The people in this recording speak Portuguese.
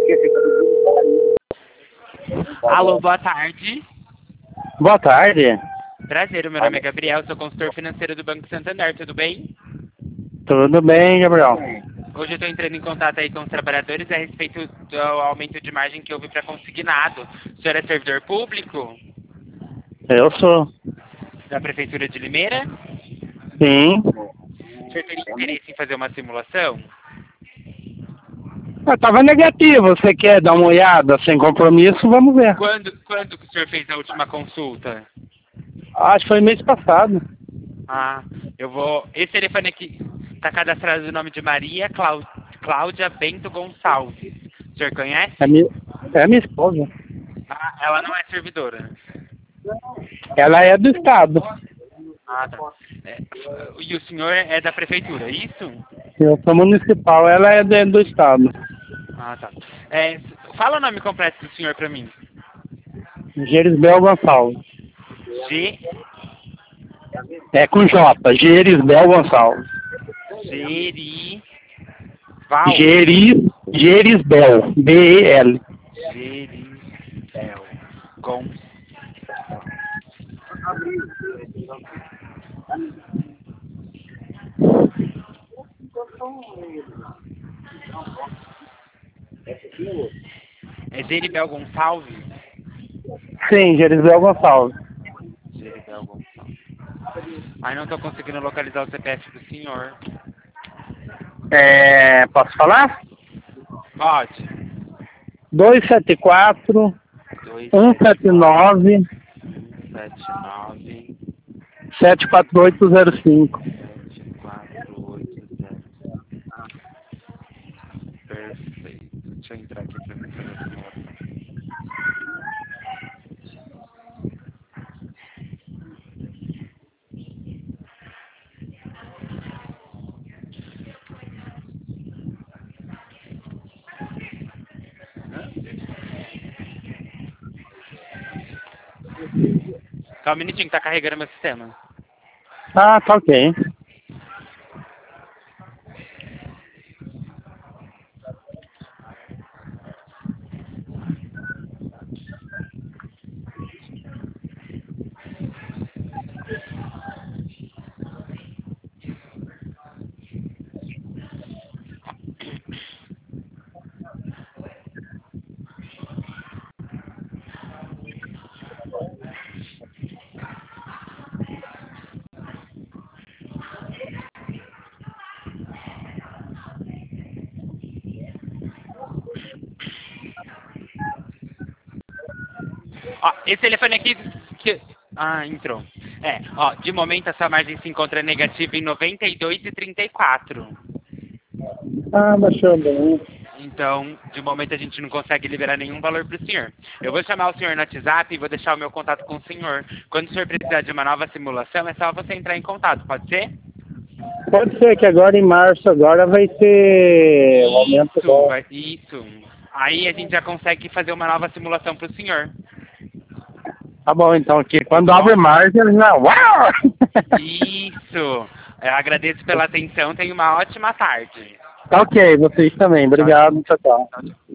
Alô, boa tarde. Boa tarde. Prazer, o meu nome é Gabriel, sou consultor financeiro do Banco Santander, tudo bem? Tudo bem, Gabriel? Hoje eu estou entrando em contato aí com os trabalhadores a respeito do aumento de margem que houve para consignado. O senhor é servidor público Eu sou. da Prefeitura de Limeira? Sim. O senhor teria interesse em fazer uma simulação? Tava negativo. Você quer dar uma olhada sem compromisso? Vamos ver. Quando que o senhor fez a última consulta? Acho que foi mês passado. Ah, eu vou... Esse telefone aqui está cadastrado no nome de Maria Cláudia Bento Gonçalves. O senhor conhece? É minha esposa. Ah, ela não é servidora. Ela é do estado. Ah, tá. E o senhor é da prefeitura, é isso? Eu sou municipal. Ela é do estado. Ah, tá. Fala o nome completo do senhor para mim. Gerisbel Gonçalves. G... É com J. Gerisbel Gonçalves. Gerisbel. B-E-L. Gerisbel Gonçalves. É Geribel Gonçalves? Sim, Gerisbel Gonçalves. Geribel Gonçalves. Ai, não estou conseguindo localizar o CPF do senhor. Posso falar? Pode. 274 179 179 74805. 74805. Perfeito. Deixa eu entrar aqui para ver fazer a simulação. Só um minutinho que tá carregando meu sistema. Ah, tá ok. Ó, esse telefone aqui entrou. De momento a sua margem se encontra negativa em 92,34. Ah, baixou bem. Então, de momento a gente não consegue liberar nenhum valor para o senhor. Eu vou chamar o senhor no WhatsApp e vou deixar o meu contato com o senhor. Quando o senhor precisar de uma nova simulação, é só você entrar em contato, pode ser? Pode ser que agora em março agora vai ter um aumento bom. Isso. Aí a gente já consegue fazer uma nova simulação para o senhor. Tá bom, então aqui. Quando abre março, eles não. Uau! Isso. Eu agradeço pela atenção. Tenha uma ótima tarde. Tá ok, vocês também. Obrigado. Tchau, tchau.